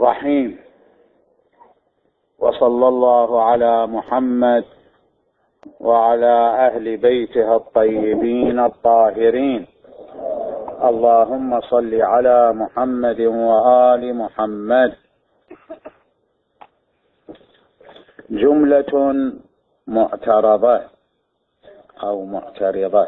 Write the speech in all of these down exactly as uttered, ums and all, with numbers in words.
الرحيم. وصلى الله على محمد وعلى أهل بيته الطيبين الطاهرين. اللهم صل على محمد وآل محمد. جملة معترضة أو معترضة.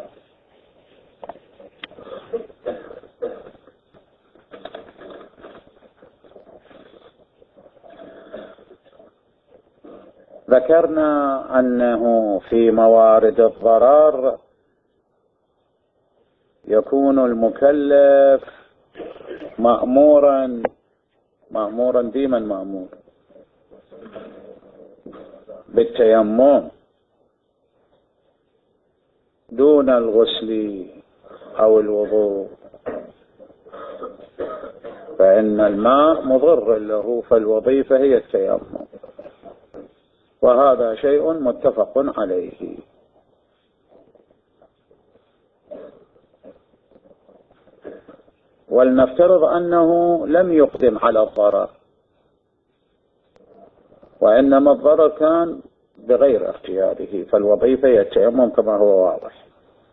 ذكرنا أنه في موارد الضرر يكون المكلف مأمورا مأمورا ديما مأمور بالتيمم دون الغسل أو الوضوء، فإن الماء مضر له، فالوظيفة هي التيمم، وهذا شيء متفق عليه. ولنفترض أنه لم يقدم على الضرر، وإنما الضرر كان بغير اختياره، فالوظيفة هي التيمم كما هو واضح.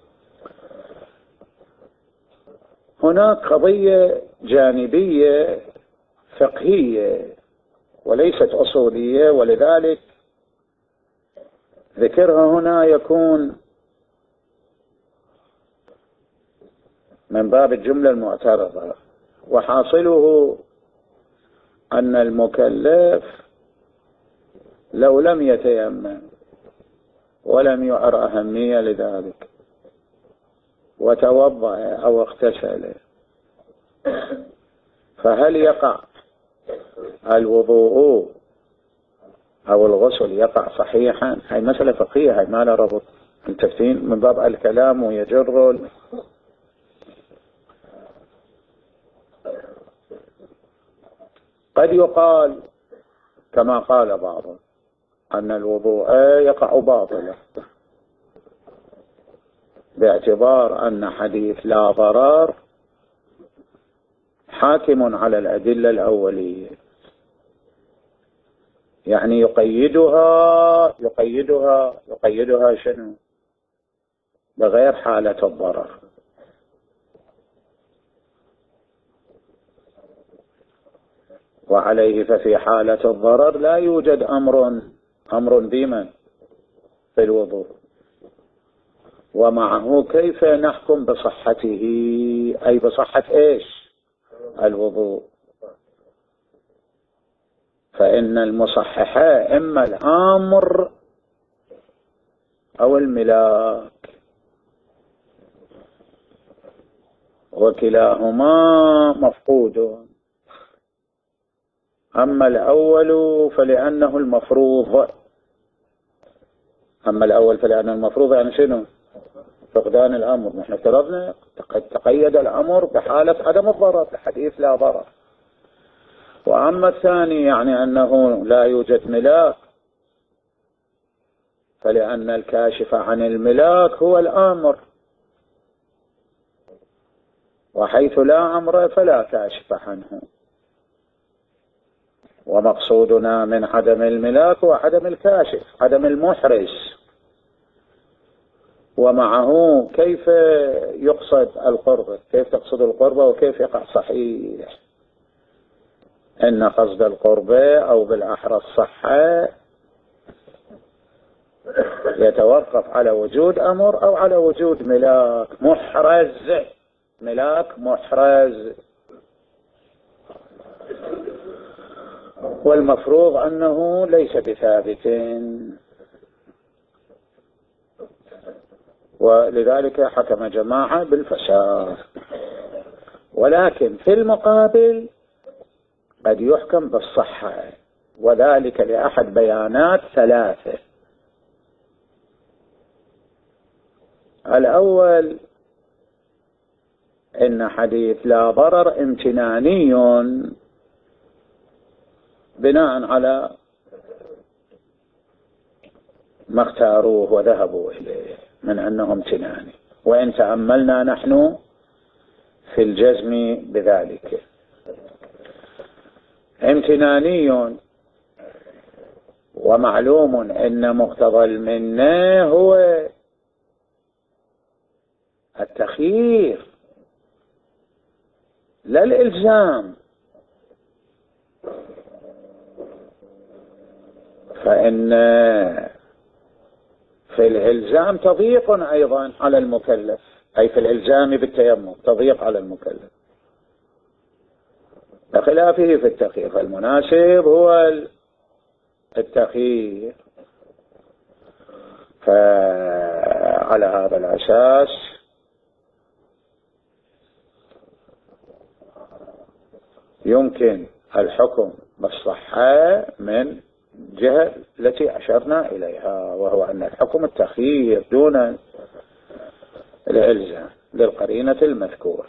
هناك قضية جانبية فقهية وليست أصولية، ولذلك ذكرها هنا يكون من باب الجملة المعترضة، وحاصله أن المكلف لو لم يتيمم ولم يعر أهمية لذلك وتوضأ أو اغتسل، فهل يقع الوضوء أو الغسل يقع صحيحا؟ هاي مسألة فقهية، هاي ما لها ربط التفتين من باب الكلام ويجر. قد يقال كما قال بعضهم أن الوضوء يقع باطلا، باعتبار أن حديث لا ضرر حاكم على الأدلة الأولية، يعني يقيدها يقيدها يقيدها شنو؟ بغير حالة الضرر. وعليه ففي حالة الضرر لا يوجد أمر أمر ديما في الوضوء، ومعه كيف نحكم بصحته؟ أي بصحة إيش؟ الوضوء. فإن المصححة إما الآمر أو الملاك، وكلاهما مفقود. أما الأول فلأنه المفروض أما الأول فلأنه المفروض يعني شنو؟ فقدان الأمر. نحن افترضنا قد تقيد الأمر بحالة عدم الضرر لحديث لا ضرر. وأما الثاني يعني أنه لا يوجد ملاك، فلأن الكاشف عن الملاك هو الآمر، وحيث لا أمر فلا كاشف عنه. ومقصودنا من عدم الملاك هو عدم الكاشف، عدم المحرز. ومعه كيف يقصد القرب، كيف تقصد القرب وكيف يقع صحيح؟ إن قصد القرب أو بالأحرى الصحة يتوقف على وجود أمر أو على وجود ملاك محرز، ملاك محرز. والمفروض أنه ليس بثابت، ولذلك حكم جماعة بالفساد. ولكن في المقابل قد يحكم بالصحة، وذلك لأحد بيانات ثلاثة. الأول إن حديث لا ضرر امتناني بناء على ما اختاروه وذهبوا إليه من أنه امتناني، وإن تأملنا نحن في الجزم بذلك. امتناني، ومعلوم أن مقتضى المنة هو التخيير لا الإلزام، فإن في الإلزام تضييق أيضا على المكلف، أي في الإلزام بالتيمم تضييق على المكلف، بخلافه في التخيير، فالمناسب هو التخيير. فعلى هذا الأساس يمكن الحكم بالصحة من جهة التي أشرنا إليها، وهو أن الحكم التخيير دون الإلزام للقرينة المذكورة،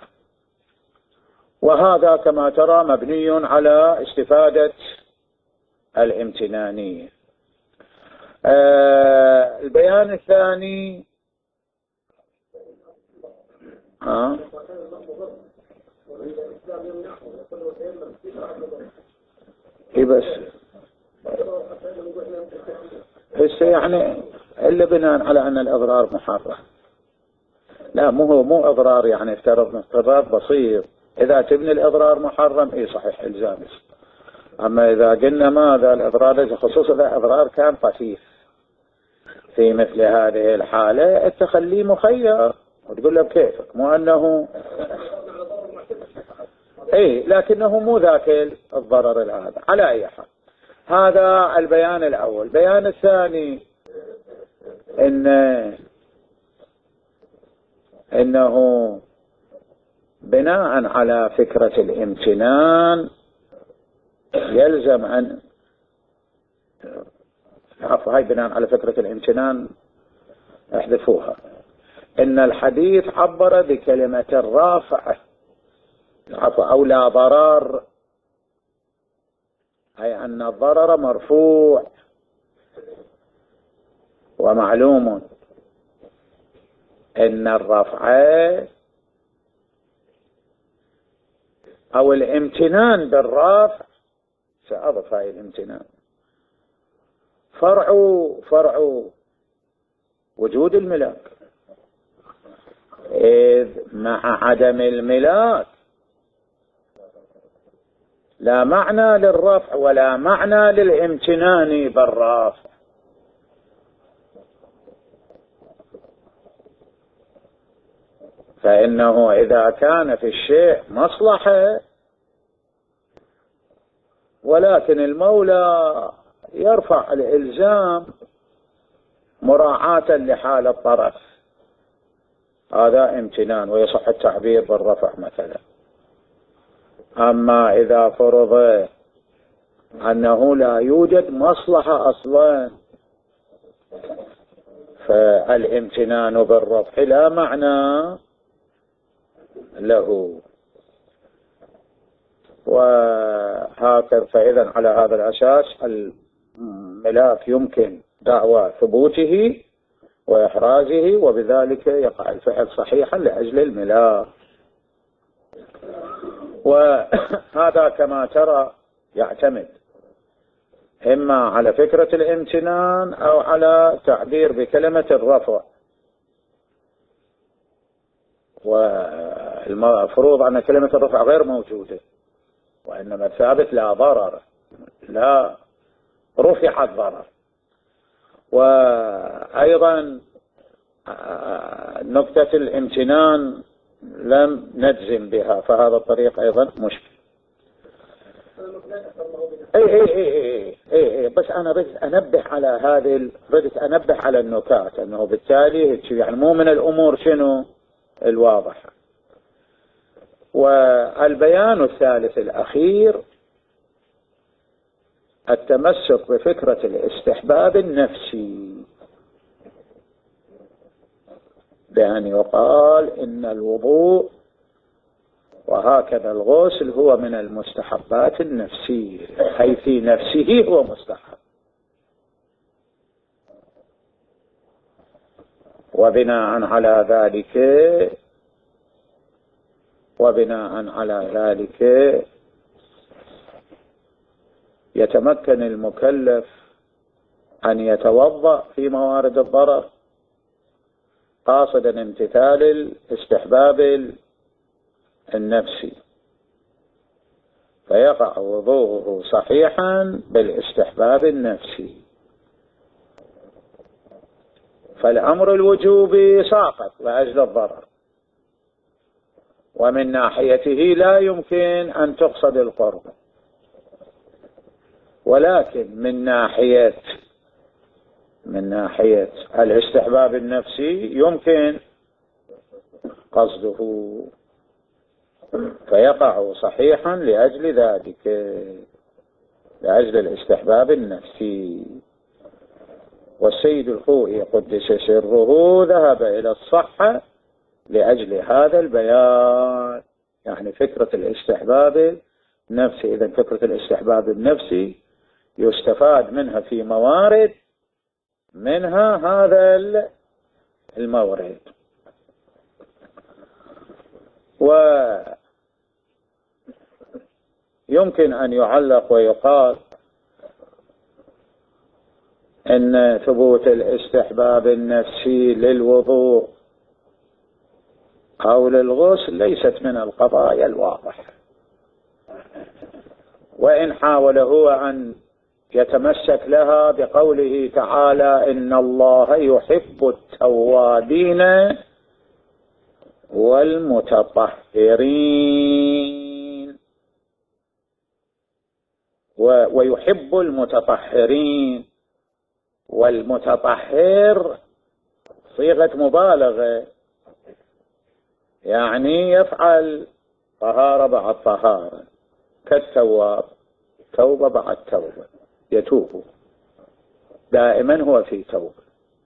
وهذا كما ترى مبني على استفادة الامتنانية. آه البيان الثاني آه إيه بس هسه يعني إلا بناء على أن الإضرار محرم، لا مو هو مو إضرار، يعني افترضنا اضطرار بسيط، إذا تبني الإضرار محرم إيه صحيح إلزامي، أما إذا قلنا ماذا الإضرار، خصوصا إذا إضرار كان خفيف في مثل هذه الحالة التخلي مخير، وتقول له بكيفك، مو أنه إيه لكنه مو ذاك الضرر هذا. على أي حال هذا البيان الأول. البيان الثاني إن إنه بناء على فكرة الامتنان يلزم أن عفوا هاي بناء على فكرة الامتنان احذفوها، إن الحديث عبر بكلمة الرافعة عفوا أو لا ضرر، أي أن الضرر مرفوع، ومعلوم إن الرفع أو الامتنان بالرفع، سأضف هاي الامتنان فرع فرع وجود الملاك، إذ مع عدم الملاك لا معنى للرفع ولا معنى للامتنان بالرفع، فإنه إذا كان في الشيء مصلحة ولكن المولى يرفع الإلزام مراعاة لحال الطرف، هذا امتنان ويصح التعبير بالرفع مثلا. أما إذا فرض أنه لا يوجد مصلحة أصلا فالامتنان بالرفع لا معنى له، وهكذا. فإذا على هذا الأساس الملاك يمكن دعوى ثبوته وإحرازه، وبذلك يقع الفعل صحيحا لأجل الملاك. وهذا كما ترى يعتمد إما على فكرة الامتنان أو على تعبير بكلمة الرفع، والمفروض أن كلمة الرفع غير موجودة، وإنما الثابت لا ضرر، لا رفع الضرر. وأيضا نقطة الامتنان لم نجزم بها، فهذا الطريق أيضا مشكل. اي اي اي اي اي اي بس انا بدي انبه على هذه، بدي انبه على النكات، انه بالتالي يعني مو من الامور شنو الواضحة. والبيان الثالث الاخير التمسك بفكرة الاستحباب النفسي، بأن يقال إن الوضوء وهكذا الغسل هو من المستحبات النفسية، أي في نفسه هو مستحب، وبناء على ذلك وبناء على ذلك يتمكن المكلف أن يتوضأ في موارد الضرر قاصدا امتثال الاستحباب النفسي، فيقع وضوءه صحيحا بالاستحباب النفسي. فالأمر الوجوبي ساقط لأجل الضرر، ومن ناحيته لا يمكن أن تقصد القرب، ولكن من ناحية من ناحية الاستحباب النفسي يمكن قصده، فيقع صحيحا لأجل ذلك، لأجل الاستحباب النفسي. والسيد الخوئي قدس سره ذهب إلى الصحة لأجل هذا البيان، يعني فكرة الاستحباب النفسي. إذن فكرة الاستحباب النفسي يستفاد منها في موارد، منها هذا المورد. ويمكن أن يعلق ويقال إن ثبوت الاستحباب النفسي للوضوء أو للغسل ليست من القضايا الواضحة، وإن حاول هو أن يتمسك لها بقوله تعالى إن الله يحب التوابين والمتطهرين ويحب المتطهرين، والمتطهر صيغة مبالغة، يعني يفعل طهارة بعد طهارة، كالتواب توبة بعد توبة، يتوب دائما هو في توبة.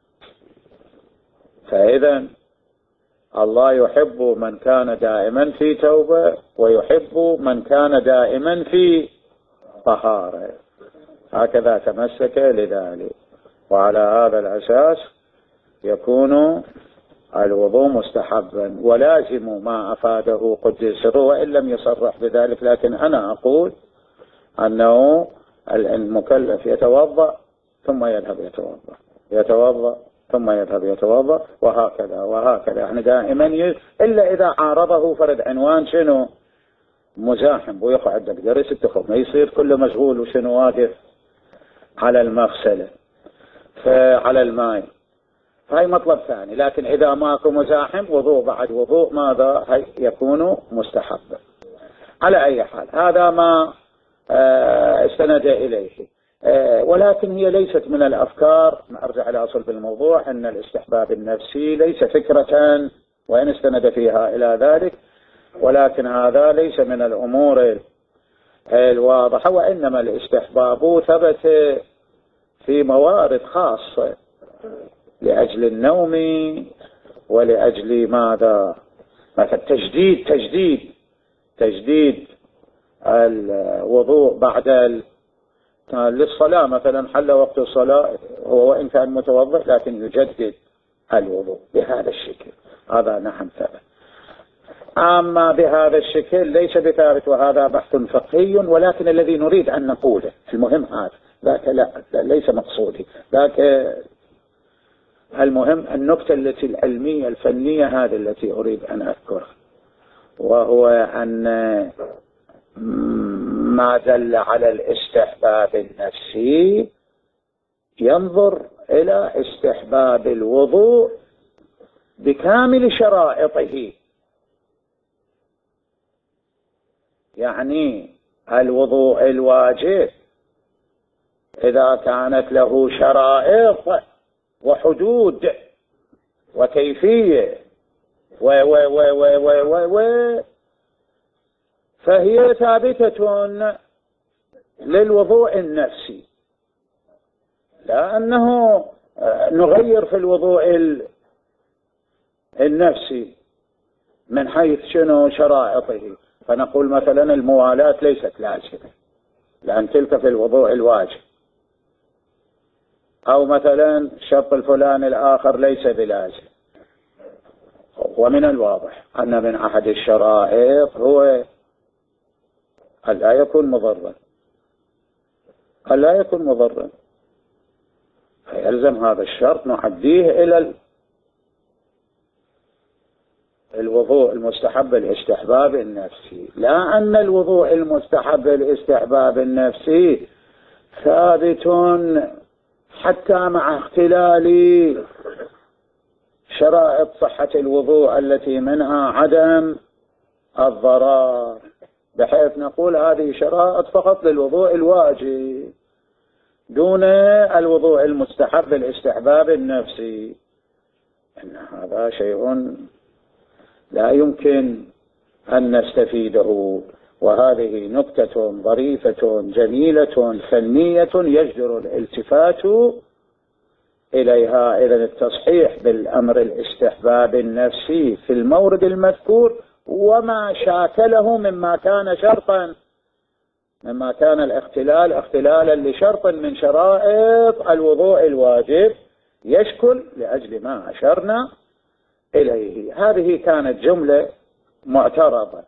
فإذا الله يحب من كان دائما في توبة، ويحب من كان دائما في طهارة، هكذا تمسك لذلك. وعلى هذا الأساس يكون الوضوء مستحبا ولازم ما أفاده قدس سره، وإن لم يصرح بذلك. لكن أنا أقول أنه المكلف يتوضأ ثم يذهب يتوضأ، يتوضأ ثم يذهب يتوضأ، وهكذا وهكذا، يعني دائما ي... إلا إذا عارضه فرد عنوان شنو مزاحم ويقع عندك درس التخف، ما يصير كله مشغول وشنو واقف على المغسلة فعلى الماء، هاي مطلب ثاني. لكن إذا ماكو مزاحم وضوء بعد وضوء ماذا هاي يكون مستحبا. على أي حال هذا ما استند إليه، ولكن هي ليست من الأفكار. أرجع إلى أصل بالموضوع أن الاستحباب النفسي ليس فكرة، وإن استند فيها إلى ذلك، ولكن هذا ليس من الأمور الواضحة، وإنما الاستحباب ثبت في موارد خاصة لأجل النوم ولأجل ماذا، مثلا تجديد تجديد تجديد الوضوء بعد ال... للصلاة مثلا، حل وقت الصلاة هو وإن كان متوضئ لكن يجدد الوضوء بهذا الشكل، هذا نعم ثابت. أما بهذا الشكل ليس بثابت، وهذا بحث فقهي، ولكن الذي نريد أن نقوله المهم هذا، ذاك لا ليس مقصودي، ذاك المهم النكتة التي العلمية الفنية هذه التي أريد أن أذكرها، وهو أن ما دل على الاستحباب النفسي ينظر إلى استحباب الوضوء بكامل شرائطه، يعني الوضوء الواجب إذا كانت له شرائط وحدود وكيفية و و و و و و و فهي ثابتة للوضوء النفسي، لا أنه نغير في الوضوء النفسي من حيث شنو شرائطه، فنقول مثلا الموالاة ليست لازمة لأن تلك في الوضوء الواجب، أو مثلا الشرط الفلاني الآخر ليس بلازم. ومن الواضح أن من أحد الشرائط هو لا يكون مضرا، ألا يكون مضرا، فيلزم هذا الشرط نعديه إلى الوضوء المستحب الاستحباب النفسي، لا أن الوضوء المستحب الاستحباب النفسي ثابت حتى مع اختلال شرائط صحة الوضوء التي منها عدم الضرر، بحيث نقول هذه شرائط فقط للوضوء الواجب دون الوضوء المستحب الاستحباب النفسي. إن هذا شيء لا يمكن أن نستفيده، وهذه نكتة ظريفة جميلة فنية يجدر الالتفات إليها. إذن التصحيح بالأمر الاستحباب النفسي في المورد المذكور وما شاكله مما كان شرطا، مما كان الاختلال اختلالا لشرط من شرائط الوضوء الواجب يشكل لأجل ما أشرنا إليه. هذه كانت جملة معترضة.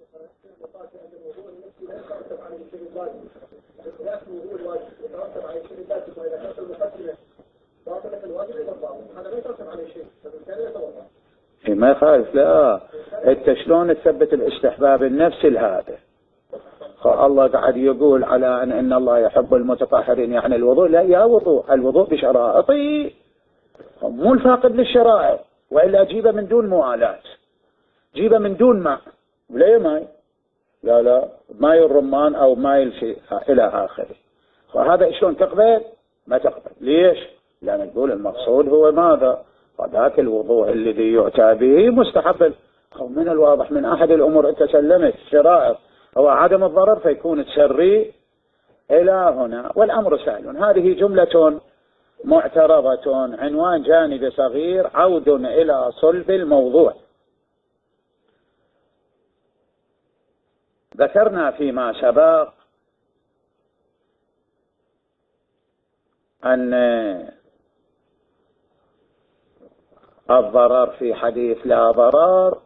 ما يخالف، لا انت شلون تثبت الاستحباب النفسي لهذا؟ الله قاعد يقول على ان ان الله يحب المتطهرين، يعني الوضوء لا يا وضوء، الوضوء بشرائطه مو الفاقد للشرائط، والا جيبه من دون موالات، جيبه من دون ماء، ليه ماء؟ لا لا ماء الرمان او ماء الشيء الى اخره. فهذا شلون تقبل؟ ما تقبل. ليش؟ لان نقول المقصود هو ماذا؟ وذاك الوضوء الذي يؤتى به مستحب. من الواضح من احد الامور انت سلمت شرائط هو عدم الضرر، فيكون تسري الى هنا والامر سهل. هذه جملة معترضة، عنوان جانبي صغير، عود الى صلب الموضوع. ذكرنا فيما سبق ان الضرر في حديث لا ضرر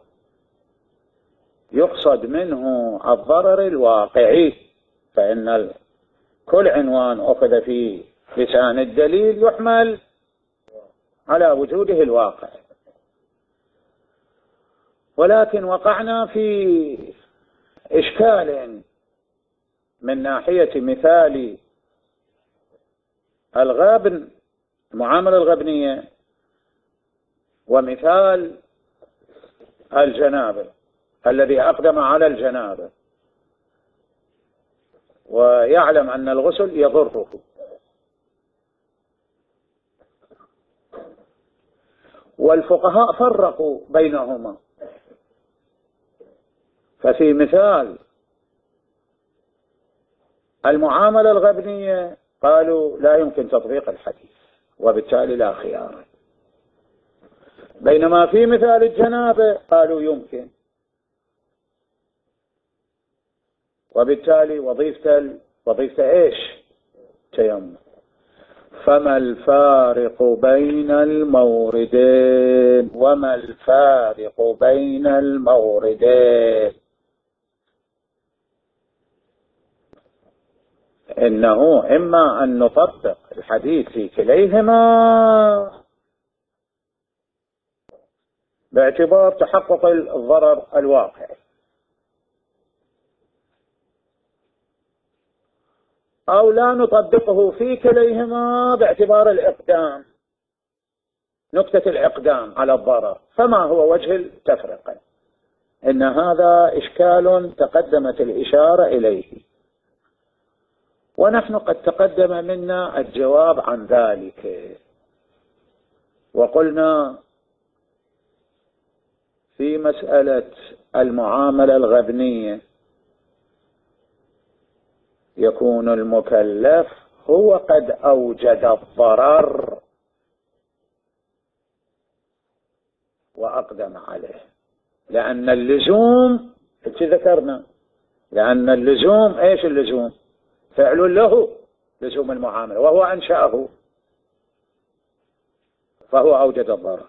يقصد منه الضرر الواقعي، فإن كل عنوان أخذ في لسان الدليل يحمل على وجوده الواقع. ولكن وقعنا في إشكال من ناحية مثال الغابن، المعاملة الغبنية، ومثال الجنابة الذي أقدم على الجنابة ويعلم أن الغسل يضره، والفقهاء فرقوا بينهما. ففي مثال المعاملة الغبنية قالوا لا يمكن تطبيق الحديث وبالتالي لا خيار، بينما في مثال الجنابة قالوا يمكن، وبالتالي وظيفة وظيفة ايش؟ تيمم. فما الفارق بين الموردين؟ وما الفارق بين الموردين؟ إنه إما أن نطبق الحديث في كليهما باعتبار تحقق الضرر الواقعي، أو لا نطبقه في كليهما باعتبار الإقدام، نكتة الإقدام على الضرر. فما هو وجه التفرقة؟ إن هذا إشكال تقدمت الإشارة إليه، ونحن قد تقدم منا الجواب عن ذلك، وقلنا في مسألة المعاملة الغبنية يكون المكلف هو قد أوجد الضرر وأقدم عليه، لأن اللزوم ذكرنا، لأن اللزوم إيش اللزوم؟ فعل له، لزوم المعاملة، وهو أنشأه فهو أوجد الضرر.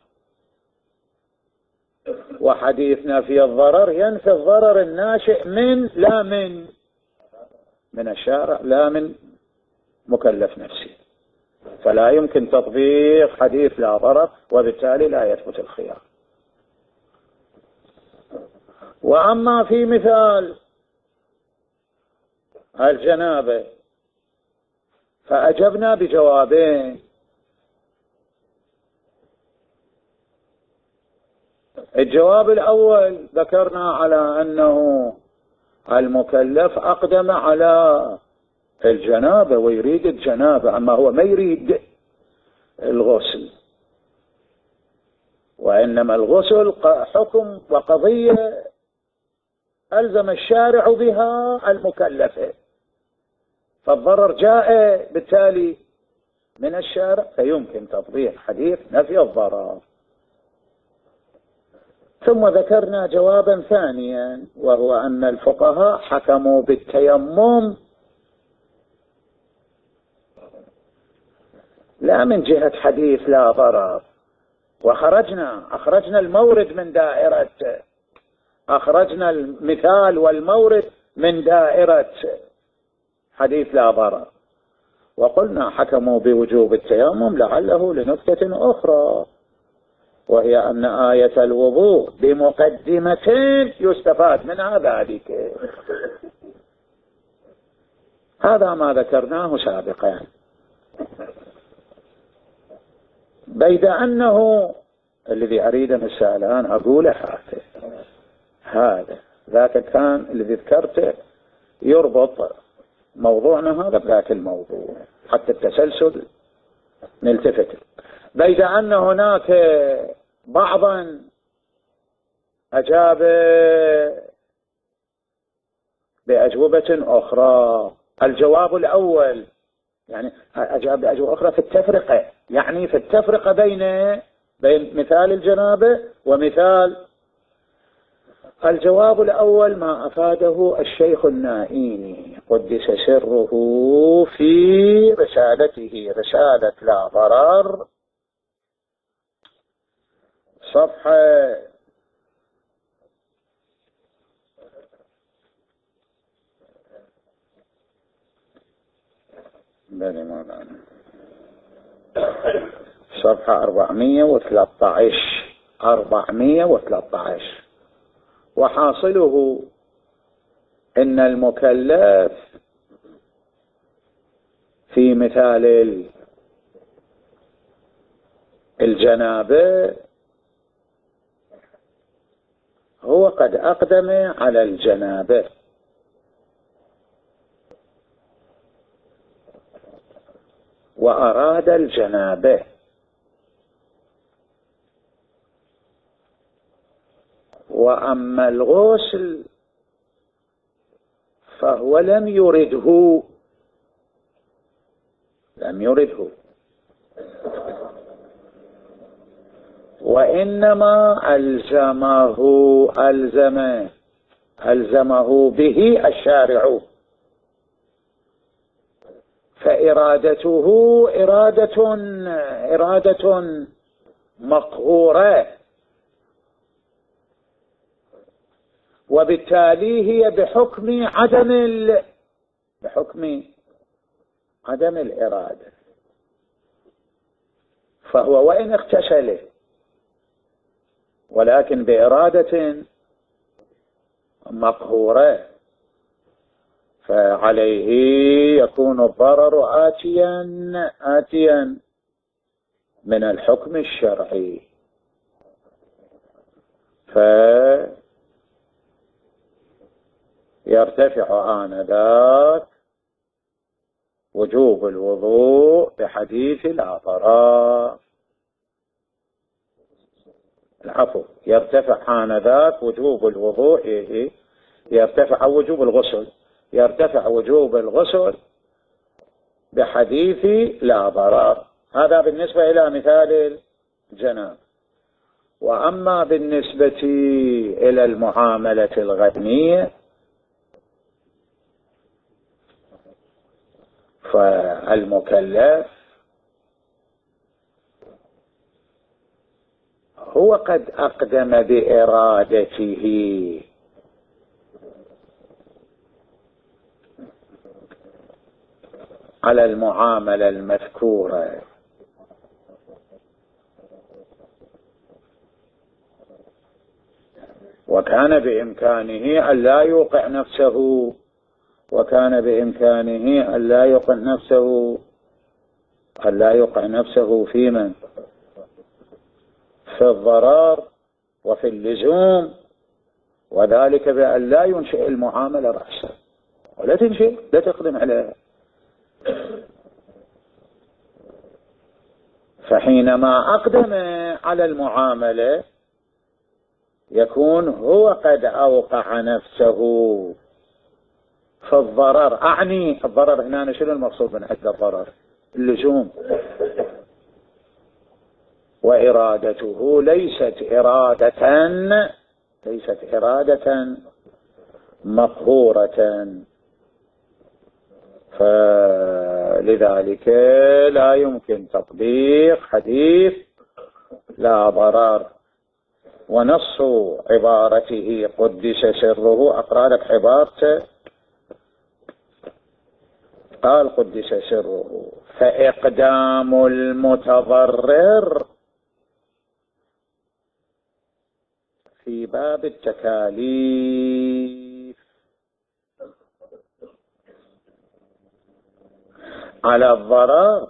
وحديثنا في الضرر ينفي الضرر الناشئ من لا من من الشارع، لا من مكلف نفسي، فلا يمكن تطبيق حديث لا ضرر، وبالتالي لا يثبت الخيار. وأما في مثال الجنابة فأجبنا بجوابين. الجواب الأول ذكرنا على أنه المكلف أقدم على الجنابة ويريد الجنابة، أما هو ما يريد الغسل، وإنما الغسل حكم وقضية ألزم الشارع بها المكلفة، فالضرر جاء بالتالي من الشارع، فيمكن تطبيق حديث نفي الضرر. ثم ذكرنا جوابا ثانيا، وهو أن الفقهاء حكموا بالتيمم لا من جهة حديث لا ضرر، وخرجنا أخرجنا المورد من دائرة، أخرجنا المثال والمورد من دائرة حديث لا ضرر، وقلنا حكموا بوجوب التيمم لعله لنكتة أخرى، وهي أن آية الوضوء بمقدمتين يستفاد منها ذلك. هذا ما ذكرناه سابقا، بيد أنه الذي أريد مساء الآن أقوله هذا هذا ذاك كان الذي ذكرته يربط موضوعنا هذا بذاك الموضوع حتى التسلسل نلتفت. بيد أن هناك بعضا أجاب بأجوبة أخرى. الجواب الأول يعني أجاب بأجوبة أخرى في التفرقة، يعني في التفرقة بين بين مثال الجنابة ومثال. الجواب الأول ما أفاده الشيخ النائيني قدس سره في رسالته رسالة لا ضرر، صفحة صفحة أربعمائة وثلاثة عشر أربعمائة وثلاثة عشر. وحاصله إن المكلف في مثال الجنابة هو قد أقدم على الجنابة، وأراد الجنابة، وأما الغسل فهو لم يرده لم يرده وإنما ألزمه ألزمه ألزمه به الشارع، فإرادته إرادة إرادة مقهورة، وبالتالي هي بحكم عدم ال... بحكم عدم الإرادة، فهو وإن اغتسل ولكن بإرادة مقهورة، فعليه يكون الضرر آتيا آتيا من الحكم الشرعي، فيرتفع آنذاك وجوب الوضوء بحديث لا ضرر. العفو، يرتفع آنذاك وجوب الوضوء، يرتفع وجوب الغسل يرتفع وجوب الغسل بحديث لا ضرر. هذا بالنسبة إلى مثال الجنابة. وأما بالنسبة إلى المعاملة الغنية فالمكلف هو قد أقدم بإرادته، على المعاملة المذكورة. وكان بإمكانه أن لا يوقع نفسه وكان بإمكانه أن لا يوقع نفسه أن لا يوقع نفسه في من في الضرر وفي اللزوم، وذلك بأن لا ينشئ المعاملة رأسا ولا تنشئ، لا تقدم عليها. فحينما أقدم على المعاملة يكون هو قد أوقع نفسه في الضرر. أعني الضرر هنا شنو المقصود من أجل الضرر؟ اللزوم. وإرادته ليست إرادة ليست إرادة مقهورة، فلذلك لا يمكن تطبيق حديث لا ضرر. ونص عبارته قدس سره، أقرأ لك عبارته، قال قدس سره: فإقدام المتضرر في باب التكاليف على الضرر،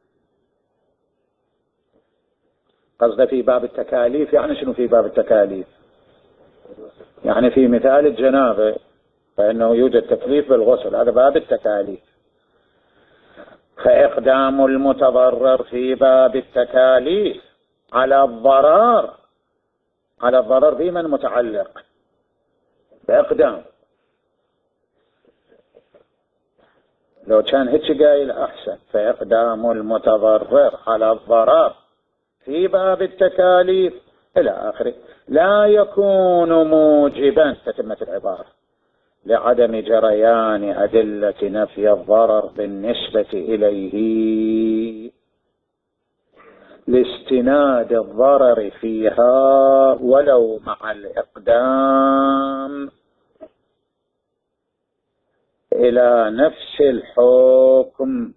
قصده في باب التكاليف يعني شنو في باب التكاليف؟ يعني في مثال الجنابة فإنه يوجد تكليف بالغسل، هذا باب التكاليف. فإقدام المتضرر في باب التكاليف على الضرر، على الضرر بمن متعلق؟ بإقدام. لو كان هيك قايل أحسن، فإقدام المتضرر على الضرر في باب التكاليف إلى آخره، لا يكون موجبا، تتمة العبارة، لعدم جريان أدلة نفي الضرر بالنسبة إليه لاستناد الضرر فيها ولو مع الإقدام إلى نفس الحكم،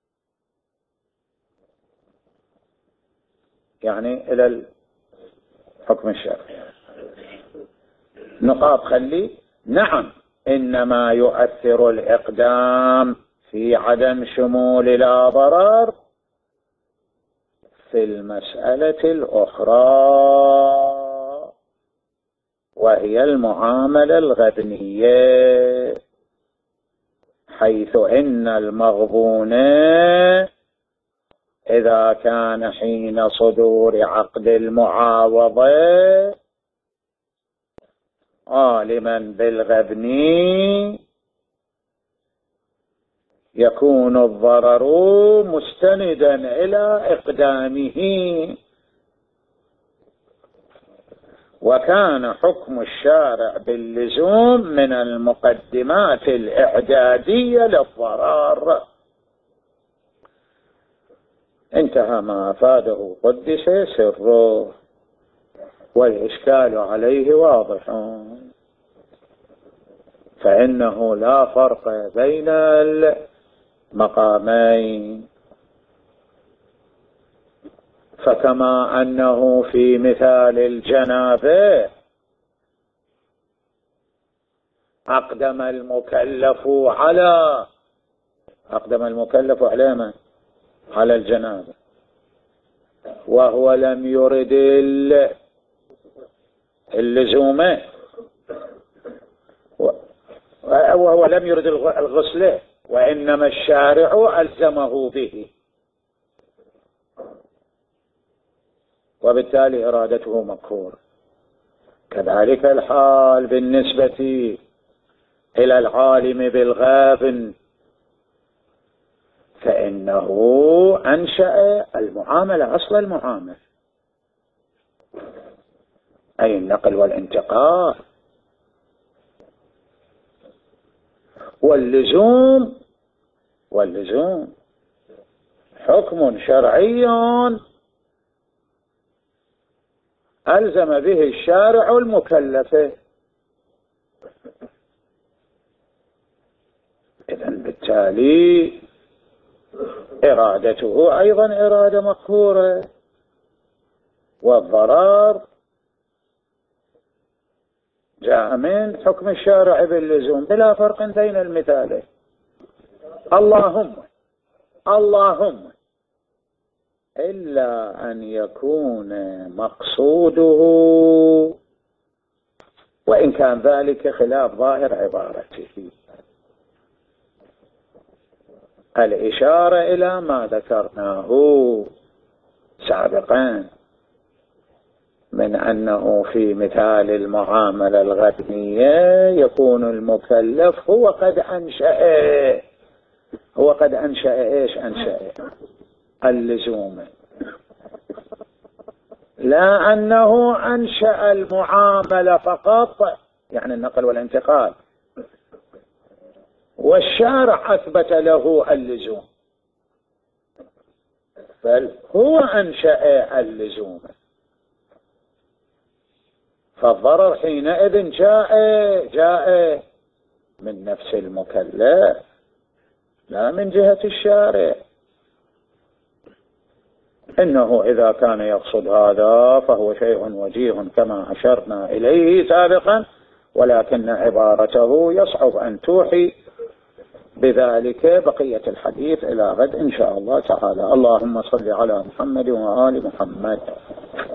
يعني إلى الحكم الشرعي. نقاط خلي. نعم، إنما يؤثر الإقدام في عدم شمول لا ضرر في المسألة الأخرى، وهي المعاملة الغبنية، حيث إن المغبون إذا كان حين صدور عقد المعاوضة عالما بالغبن يكون الضرر مستندا إلى إقدامه. وكان حكم الشارع باللزوم من المقدمات الإعدادية للضرر. انتهى ما أفاده قدس سره، والإشكال عليه واضح، فإنه لا فرق بين المقامين. فكما أنه في مثال الجنابة أقدم المكلف على أقدم المكلف على من؟ على الجنابة، وهو لم يرد اللزوم، وهو لم يرد الغسل، وإنما الشارع ألزمه به، وبالتالي إرادته مقهورة. كذلك الحال بالنسبة إلى العالم بالغابن، فإنه أنشأ المعاملة، أصل المعاملة أي النقل والانتقال، واللزوم واللزوم حكم شرعي ألزم به الشارع المكلف. إذن بالتالي إرادته أيضا إرادة مقهورة، والضرر جاء من حكم الشارع باللزوم بلا فرق بين المثالين. اللهم اللهم إلا أن يكون مقصوده، وإن كان ذلك خلاف ظاهر عبارته، الإشارة إلى ما ذكرناه سابقا من أنه في مثال المعاملة الغبنية يكون المكلف هو قد أنشأ هو قد أنشأ إيش أنشأ اللزوم، لا أنه أنشأ المعاملة فقط، يعني النقل والانتقال، والشارع أثبت له اللزوم، بل هو أنشأ اللزوم. فالضرر حينئذ جاء جاء من نفس المكلف لا من جهة الشارع. إنه إذا كان يقصد هذا فهو شيء وجيه كما أشرنا إليه سابقا، ولكن عبارته يصعب أن توحي بذلك. بقية الحديث إلى غد إن شاء الله تعالى. اللهم صل على محمد وآل محمد.